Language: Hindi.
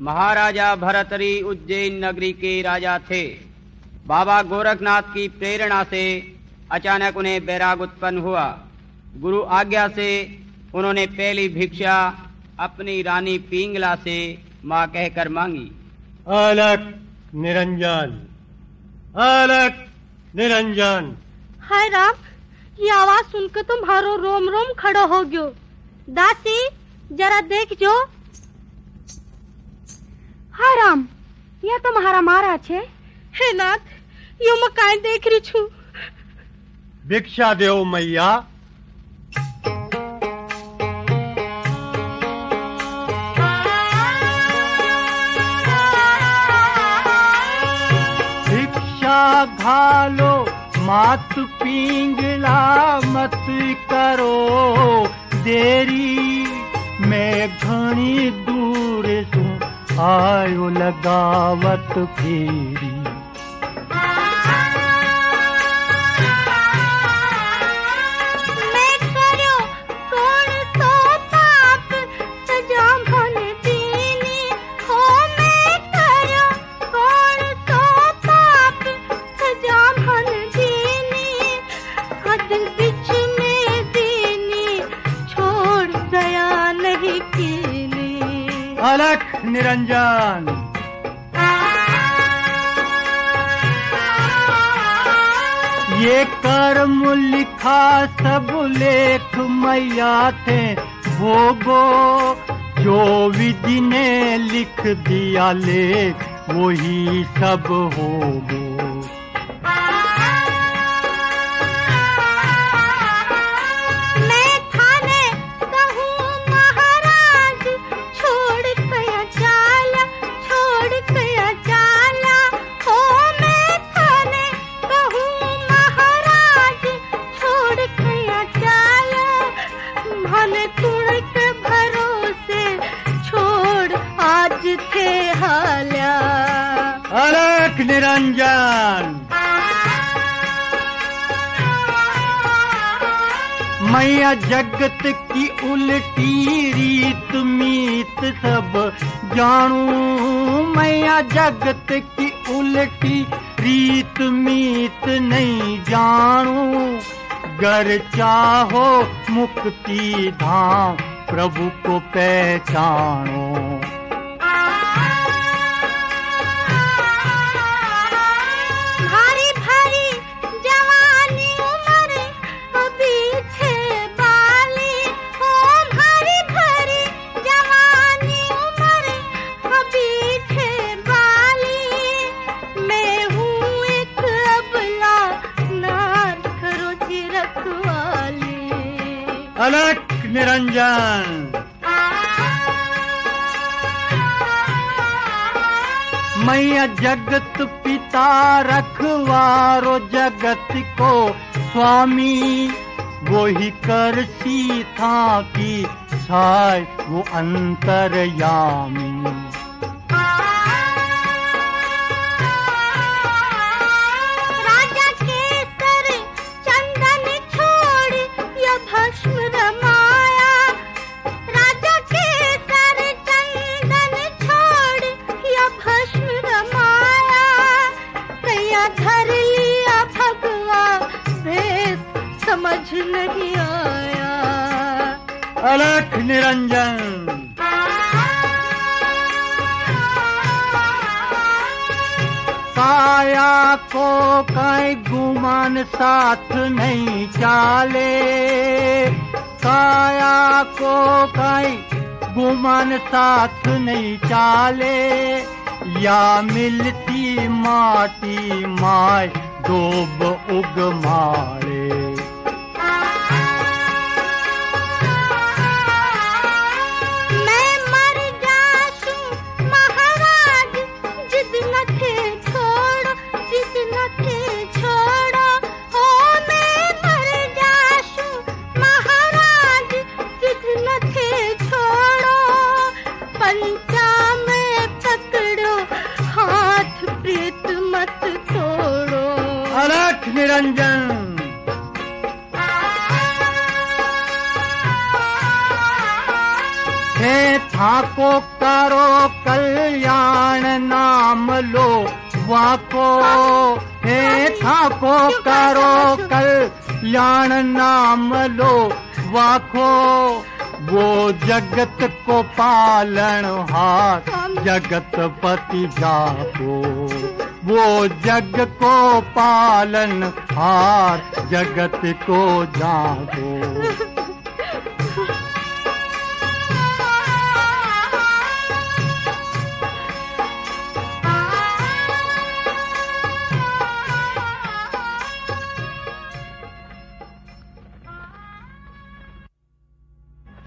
महाराजा भरतरी उज्जैन नगरी के राजा थे। बाबा गोरखनाथ की प्रेरणा से अचानक उन्हें वैराग उत्पन्न हुआ। गुरु आज्ञा से उन्होंने पहली भिक्षा अपनी रानी पिंगला से माँ कहकर मांगी। अलक निरंजन, अलक निरंजन। हाय राम, ये आवाज सुनकर तुम्हारो रोम रोम खड़ो हो गयो। दासी जरा देख जो। हाय राम, यह तुम्हारा महाराज है। हे नाथ, यो मैं काई देख रही छू। भिक्षा देव मैया। भिक्षा घालो मात पिंगला मत करो देरी, मैं घनी दूर सू आयो लगावत फेरी। अलक निरंजन। ये कर्म लिखा सब लेख मैया थे भोगो, जो विधि ने लिख दिया लेख वही सब होगो। अलक निरंजन। मैया जगत की उल्टी रीत मीत सब जानू, मैया जगत की उल्टी रीत मीत नहीं जानू। गर चाहो मुक्ति धाम प्रभु को पहचानो। अलक निरंजन। मैया जगत पिता रखवारो जगत को स्वामी, वो ही कर सी था की साय वो अंतर्यामी। नहीं आया। अलक निरंजन। काया को कई गुमान साथ नहीं चाले, काया को कई गुमान साथ नहीं चाले। या मिलती माटी माय डोब उग मारे। निरंजन। हे था थाको करो कल्याण नाम लो वाको, हे थाको करो कल्याण नाम लो वाको। वो जगत को पालन हार जगतपति जाको, वो जग को पालन हार जगत को जाको।